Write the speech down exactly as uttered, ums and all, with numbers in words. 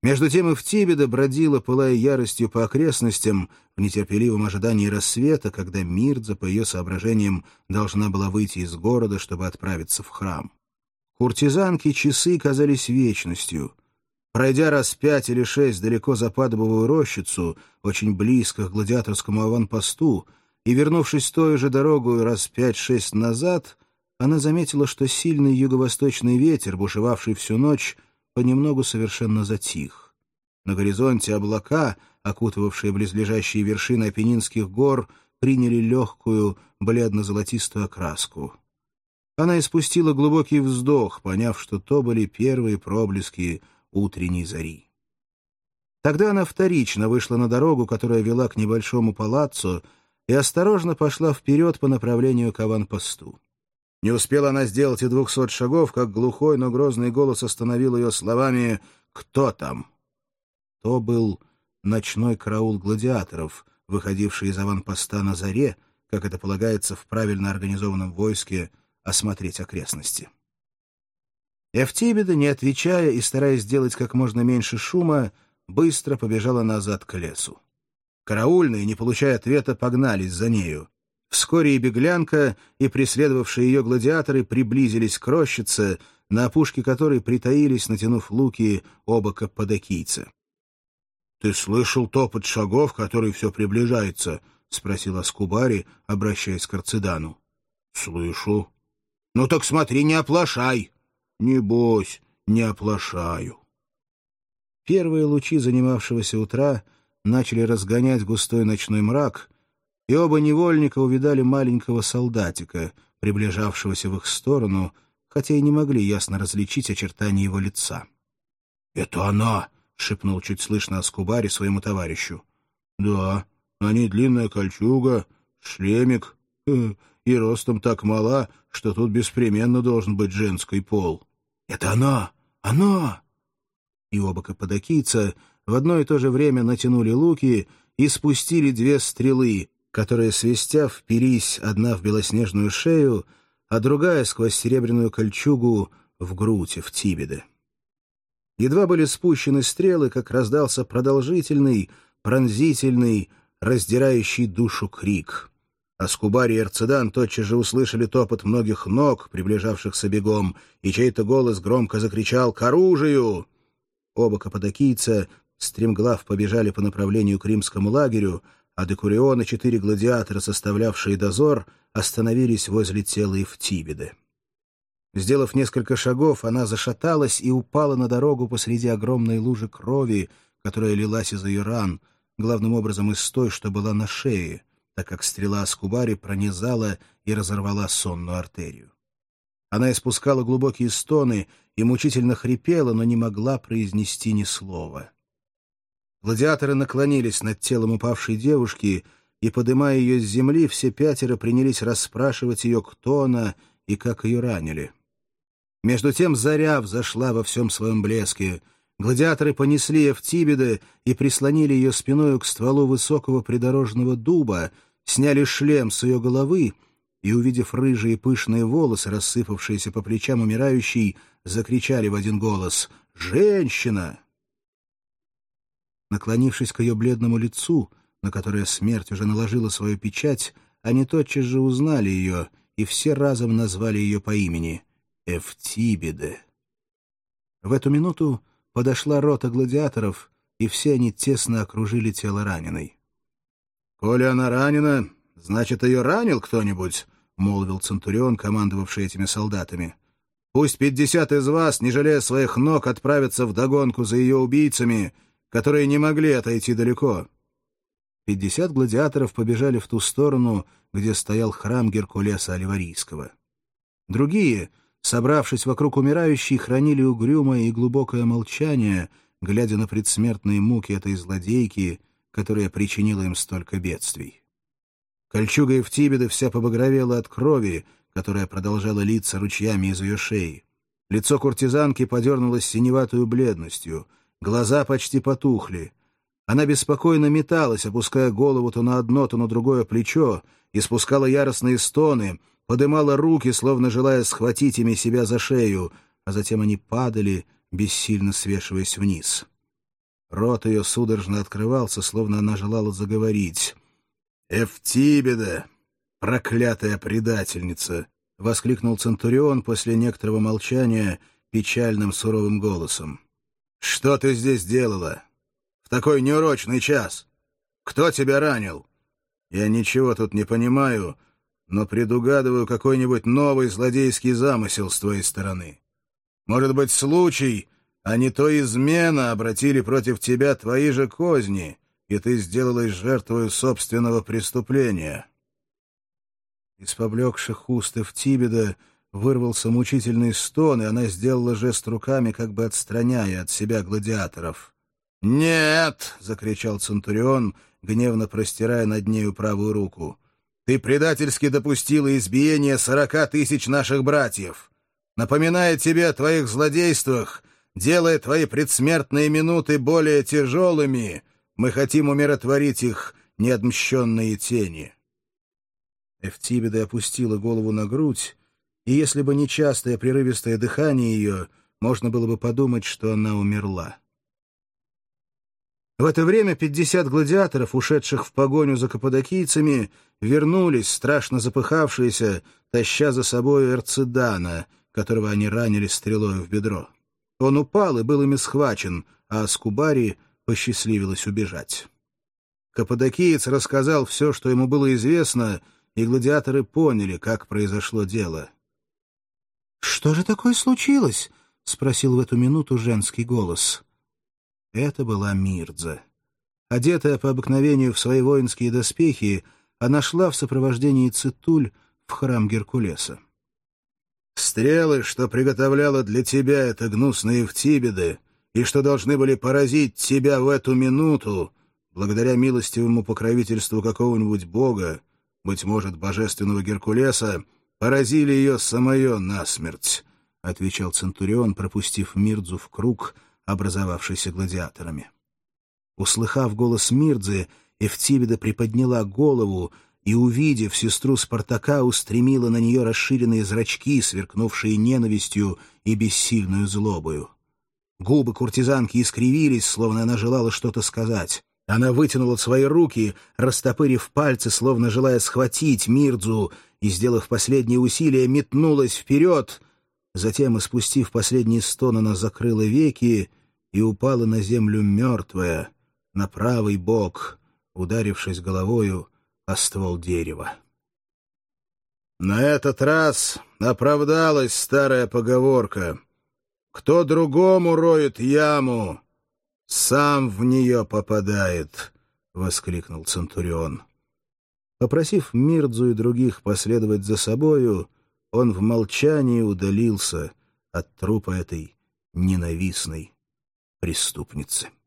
Между тем Эфтибеда бродила, пылая яростью по окрестностям, в нетерпеливом ожидании рассвета, когда Мирдза, по ее соображениям, должна была выйти из города, чтобы отправиться в храм. Куртизанки часы казались вечностью. Пройдя раз пять или шесть далеко за Падобовую рощицу, очень близко к гладиаторскому аванпосту, и, вернувшись той же дорогой раз пять-шесть назад, она заметила, что сильный юго-восточный ветер, бушевавший всю ночь, понемногу совершенно затих. На горизонте облака, окутывавшие близлежащие вершины Апеннинских гор, приняли легкую бледно-золотистую окраску. Она испустила глубокий вздох, поняв, что то были первые проблески утренней зари. Тогда она вторично вышла на дорогу, которая вела к небольшому палаццо, и осторожно пошла вперед по направлению к аванпосту. Не успела она сделать и двухсот шагов, как глухой, но грозный голос остановил ее словами «Кто там?». То был ночной караул гладиаторов, выходивший из аванпоста на заре, как это полагается в правильно организованном войске, осмотреть окрестности. Эфтибеда, не отвечая и стараясь сделать как можно меньше шума, быстро побежала назад к лесу. Караульные, не получая ответа, погнались за нею. Вскоре и беглянка, и преследовавшие ее гладиаторы приблизились к рощице, на опушке которой притаились, натянув луки, оба каппадокийца. — Ты слышал топот шагов, который все приближается? — спросил Аскубари, обращаясь к Арцидану. — Слышу. — Ну так смотри, не оплошай. — Небось, не оплошаю. Первые лучи занимавшегося утра начали разгонять густой ночной мрак, и оба невольника увидали маленького солдатика, приближавшегося в их сторону, хотя и не могли ясно различить очертания его лица. — Это она! — шепнул чуть слышно Аскубари своему товарищу. — Да, на ней длинная кольчуга, шлемик, э, и ростом так мала, что тут беспременно должен быть женский пол. — Это она! Она! И оба каппадокийца в одно и то же время натянули луки и спустили две стрелы, которые, свистя, впились одна в белоснежную шею, а другая сквозь серебряную кольчугу в грудь Эфтибеды. Едва были спущены стрелы, как раздался продолжительный, пронзительный, раздирающий душу крик. Аскубари и Арцидан тотчас же услышали топот многих ног, приближавшихся бегом, и чей-то голос громко закричал «К оружию!». Оба каппадокийца стремглав побежали по направлению к римскому лагерю, а Декурион и четыре гладиатора, составлявшие дозор, остановились возле тела Эфтибеды. Сделав несколько шагов, она зашаталась и упала на дорогу посреди огромной лужи крови, которая лилась из ее ран, главным образом из той, что была на шее, так как стрела Аскубари пронизала и разорвала сонную артерию. Она испускала глубокие стоны и мучительно хрипела, но не могла произнести ни слова. Гладиаторы наклонились над телом упавшей девушки, и, подымая ее с земли, все пятеро принялись расспрашивать ее, кто она и как ее ранили. Между тем заря взошла во всем своем блеске. Гладиаторы понесли Эфтибеды и прислонили ее спиною к стволу высокого придорожного дуба, сняли шлем с ее головы и, увидев рыжие пышные волосы, рассыпавшиеся по плечам умирающей, закричали в один голос «Женщина!». Наклонившись к ее бледному лицу, на которое смерть уже наложила свою печать, они тотчас же узнали ее, и все разом назвали ее по имени — Эфтибеде. В эту минуту подошла рота гладиаторов, и все они тесно окружили тело раненой. — Коли она ранена, значит, ее ранил кто-нибудь, — молвил центурион, командовавший этими солдатами. — Пусть пятьдесят из вас, не жалея своих ног, отправятся вдогонку за ее убийцами, которые не могли отойти далеко. Пятьдесят гладиаторов побежали в ту сторону, где стоял храм Геркулеса Оливарийского. Другие, собравшись вокруг умирающей, хранили угрюмое и глубокое молчание, глядя на предсмертные муки этой злодейки, которая причинила им столько бедствий. Кольчуга Эфтибеды вся побагровела от крови, которая продолжала литься ручьями из ее шеи. Лицо куртизанки подернулось синеватую бледностью, глаза почти потухли. Она беспокойно металась, опуская голову то на одно, то на другое плечо, испускала яростные стоны, подымала руки, словно желая схватить ими себя за шею, а затем они падали, бессильно свешиваясь вниз. Рот ее судорожно открывался, словно она желала заговорить. «Эфтибеда, проклятая предательница!» — воскликнул Центурион после некоторого молчания печальным суровым голосом. «Что ты здесь делала? В такой неурочный час? Кто тебя ранил? Я ничего тут не понимаю, но предугадываю какой-нибудь новый злодейский замысел с твоей стороны. Может быть, случай, а не то измена, обратили против тебя твои же козни, и ты сделалась жертвой собственного преступления». Из поблекших уст Эфтибеда вырвался мучительный стон, и она сделала жест руками, как бы отстраняя от себя гладиаторов. «Нет!» — закричал Центурион, гневно простирая над нею правую руку. «Ты предательски допустила избиение сорока тысяч наших братьев. Напоминая тебе о твоих злодействах, делая твои предсмертные минуты более тяжелыми, мы хотим умиротворить их неотмщенные тени». Эфтибеда опустила голову на грудь, и если бы не частое прерывистое дыхание ее, можно было бы подумать, что она умерла. В это время пятьдесят гладиаторов, ушедших в погоню за каппадокийцами, вернулись, страшно запыхавшиеся, таща за собой Эрцидана, которого они ранили стрелою в бедро. Он упал и был ими схвачен, а Аскубари посчастливилось убежать. Каппадокиец рассказал все, что ему было известно, и гладиаторы поняли, как произошло дело. «Что же такое случилось?» — спросил в эту минуту женский голос. Это была Мирдза. Одетая по обыкновению в свои воинские доспехи, она шла в сопровождении Цитуль в храм Геркулеса. «Стрелы, что приготовляла для тебя эта гнусная Эфтибеда, и что должны были поразить тебя в эту минуту, благодаря милостивому покровительству какого-нибудь бога, быть может, божественного Геркулеса, поразили ее самое насмерть», — отвечал Центурион, пропустив Мирдзу в круг, образовавшийся гладиаторами. Услыхав голос Мирдзы, Эфтибеда приподняла голову и, увидев сестру Спартака, устремила на нее расширенные зрачки, сверкнувшие ненавистью и бессильную злобою. Губы куртизанки искривились, словно она желала что-то сказать. Она вытянула свои руки, растопырив пальцы, словно желая схватить Мирдзу, и, сделав последние усилия, метнулась вперед. Затем, испустив последний стон, она закрыла веки и упала на землю мертвая, на правый бок, ударившись головою о ствол дерева. На этот раз оправдалась старая поговорка: «Кто другому роет яму, сам в нее попадает», — воскликнул Центурион. Попросив Мирдзу и других последовать за собою, он в молчании удалился от трупа этой ненавистной преступницы.